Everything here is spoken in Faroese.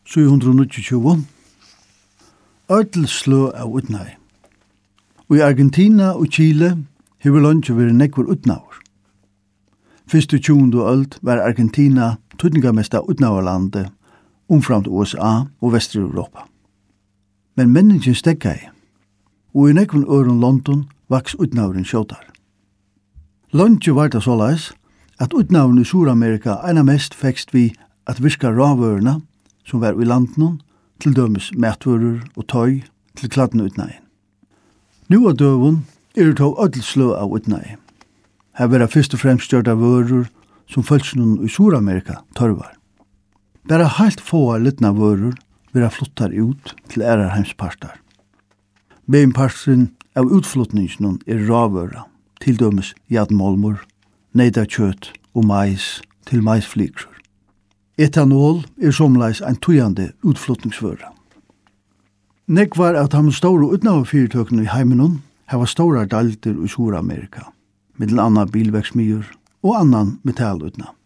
720. Ødelsslå av utnei. Og i Argentina og Chile hever lunge vært nekvar utnaur. Fyrst i 20. øld var Argentina tydningamesta utnaurlandet umframt USA og Vesteuropa. Men menningen steggai, og i nekvan øren London vaks utnauren skjótar. Lunge var det såleis at utnauren i Sur-Amerika eina mest fekst vi at virka ravørna som var i landen til dømes matvører og tøy til kladden utnægin. Nu av døven det tog ødelslø av utnægin. Her var fyrst og fremst gjørda vører som følsnun i Sur-Amerika tørvar. Bara heilt få litna vører vera flottar ut til ærar heimspartar. Beinparten av utflutningen ravøra, til dømes jadmolmur, neidakjøt og mais til maisflikrur. Etanol somleis ein tujande utflutningsvøra. Nekvar at han store utnavfyrtøkene i heimenon hava stora dalter i Sur-Amerika, middel anna bilverksmyr og annan metallutnav.